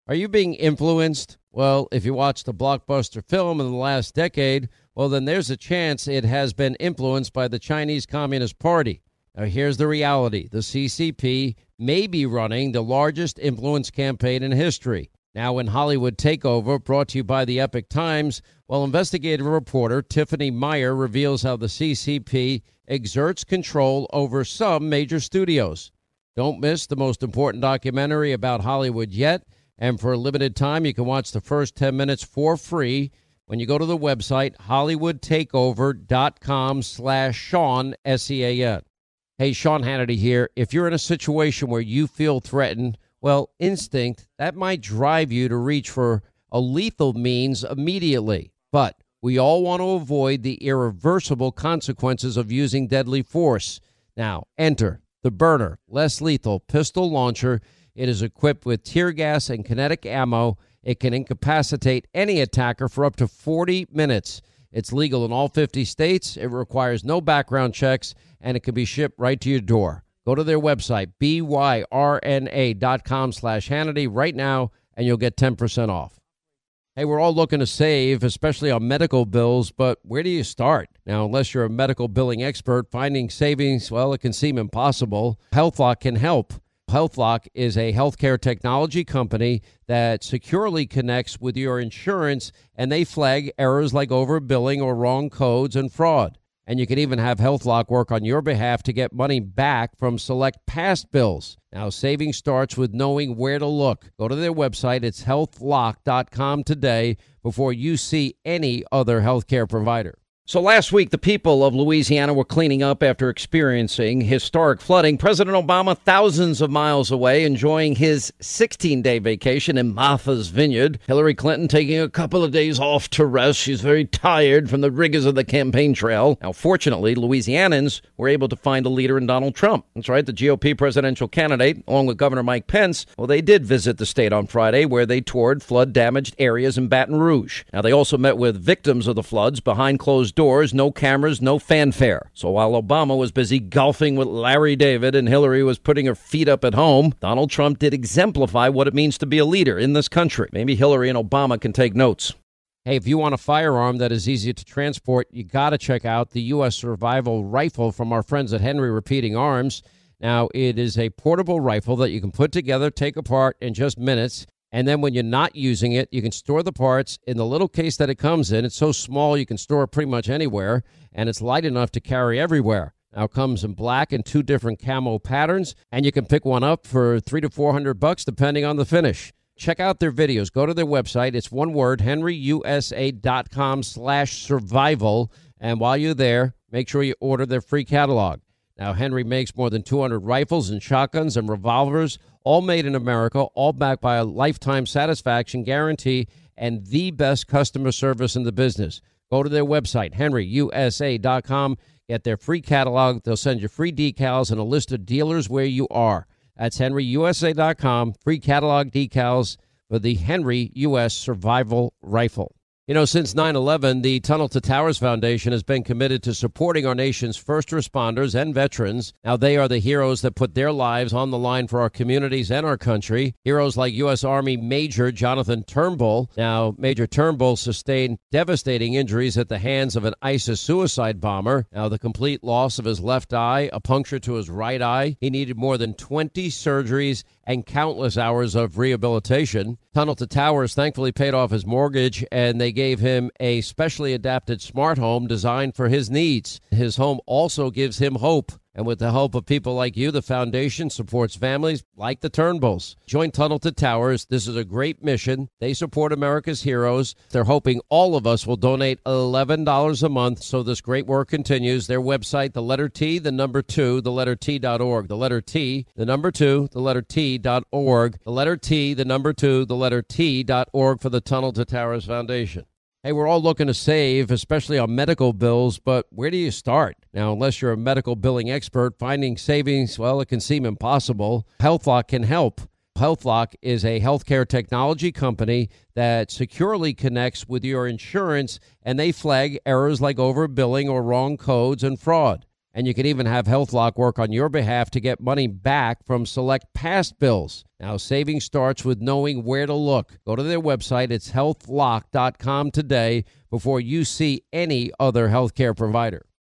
Are you being influenced? Well, if you watched a blockbuster film in the last decade, well, then there's a chance it has been influenced by the Chinese Communist Party. Now, here's the reality. The CCP may be running the largest influence campaign in history. Now, in Hollywood Takeover, brought to you by the Epoch Times, well, investigative reporter Tiffany Meyer reveals how the CCP exerts control over some major studios. Don't miss the most important documentary about Hollywood yet. And for a limited time, you can watch the first 10 minutes for free when you go to the website hollywoodtakeover.com/Sean, S-E-A-N. Hey, Sean Hannity here. If you're in a situation where you feel threatened, well, instinct, that might drive you to reach for a lethal means immediately. But we all want to avoid the irreversible consequences of using deadly force. Now, enter the Byrna, less lethal pistol launcher. It is equipped with tear gas and kinetic ammo. It can incapacitate any attacker for up to 40 minutes. It's legal in all 50 states. It requires no background checks, and it can be shipped right to your door. Go to their website, byrna.com/Hannity right now, and you'll get 10% off. Hey, we're all looking to save, especially on medical bills, but where do you start? Now, unless you're a medical billing expert, finding savings, well, it can seem impossible. HealthLock can help. HealthLock is a healthcare technology company that securely connects with your insurance, and they flag errors like overbilling or wrong codes and fraud. And you can even have HealthLock work on your behalf to get money back from select past bills. Now, saving starts with knowing where to look. Go to their website. It's healthlock.com today before you see any other healthcare provider. So last week, the people of Louisiana were cleaning up after experiencing historic flooding. President Obama, thousands of miles away, enjoying his 16-day vacation in Martha's Vineyard. Hillary Clinton taking a couple of days off to rest. She's very tired from the rigors of the campaign trail. Now, fortunately, Louisianans were able to find a leader in Donald Trump. That's right, the GOP presidential candidate, along with Governor Mike Pence. Well, they did visit the state on Friday, where they toured flood-damaged areas in Baton Rouge. Now, they also met with victims of the floods behind closed doors, no cameras, no fanfare. So while Obama was busy golfing with Larry David and Hillary was putting her feet up at home, Donald Trump did exemplify what it means to be a leader in this country. Maybe Hillary and Obama can take notes. Hey, if you want a firearm that is easy to transport, you got to check out the U.S. Survival Rifle from our friends at Henry Repeating Arms. Now, it is a portable rifle that you can put together, take apart in just minutes. And then when you're not using it, you can store the parts in the little case that it comes in. It's so small you can store it pretty much anywhere, and it's light enough to carry everywhere. Now, it comes in black and 2 different camo patterns, and you can pick one up for $300 to $400 depending on the finish. Check out their videos. Go to their website. It's one word, henryusa.com/survival. And while you're there, make sure you order their free catalog. Now, Henry makes more than 200 rifles and shotguns and revolvers, all made in America, all backed by a lifetime satisfaction guarantee and the best customer service in the business. Go to their website, henryusa.com. Get their free catalog. They'll send you free decals and a list of dealers where you are. That's henryusa.com. Free catalog decals for the Henry U.S. Survival Rifle. You know, since 9/11, the Tunnel to Towers Foundation has been committed to supporting our nation's first responders and veterans. Now, they are the heroes that put their lives on the line for our communities and our country. Heroes like U.S. Army Major Jonathan Turnbull. Now, Major Turnbull sustained devastating injuries at the hands of an ISIS suicide bomber. Now, the complete loss of his left eye, a puncture to his right eye. He needed more than 20 surgeries and countless hours of rehabilitation. Tunnel to Towers thankfully paid off his mortgage, and they gave him a specially adapted smart home designed for his needs. His home also gives him hope. And with the help of people like you, the foundation supports families like the Turnbulls. Join Tunnel to Towers. This is a great mission. They support America's heroes. They're hoping all of us will donate $11 a month so this great work continues. Their website, the letter T, the number 2, the letter T.org. The letter T, the number 2, the letter T.org. The letter T, the number 2, the letter T.org for the Tunnel to Towers Foundation. Hey, we're all looking to save, especially on medical bills, but where do you start? Now, unless you're a medical billing expert, finding savings, well, it can seem impossible. HealthLock can help. HealthLock is a healthcare technology company that securely connects with your insurance, and they flag errors like overbilling or wrong codes and fraud. And you can even have HealthLock work on your behalf to get money back from select past bills. Now, saving starts with knowing where to look. Go to their website. It's healthlock.com today before you see any other healthcare provider.